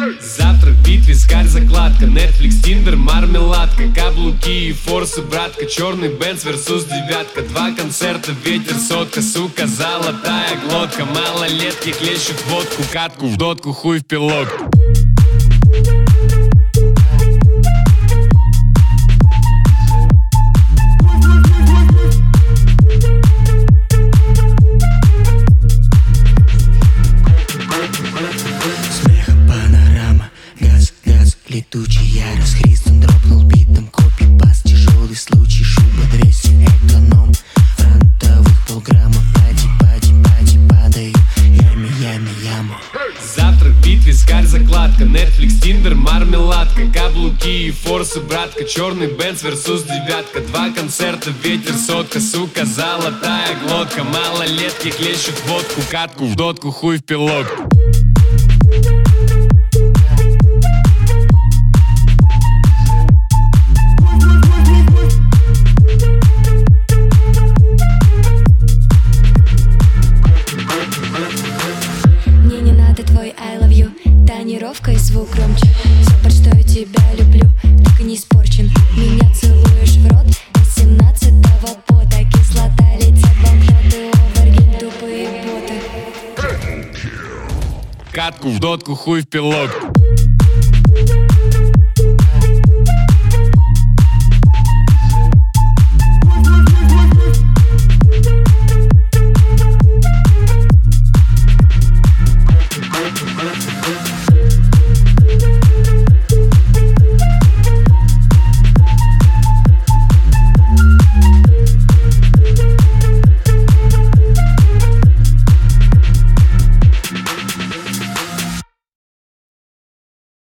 Завтрак, бит, вискарь, закладка, Netflix, Tinder, мармеладка, каблуки и форсы, братка, черный Бенц versus девятка, 2 концерта, ветер, сотка, сука, золотая глотка, малолетки хлещут водку, катку в дотку, хуй в пилотку. Летучий ярос, Христом дропнул битом, копипаст, тяжелый случай, шуба 200, эконом, фронтовых полграмма, пати, падаю, яма. Завтрак, бит, вискарь, закладка, Netflix, Tinder, мармеладка, каблуки и форсы, братка, черный Бенц versus девятка, 2 концерта, ветер, сотка, сука, золотая глотка, малолетки хлещут водку, катку в дотку, хуй в пилотку. Тонировка и звук громче. Запад, что я тебя люблю, так и не испорчен. Меня целуешь в рот из 17-го пота. Кислота, летят банкноты, овергейм, тупые боты. Катку в дотку, хуй в пилотку.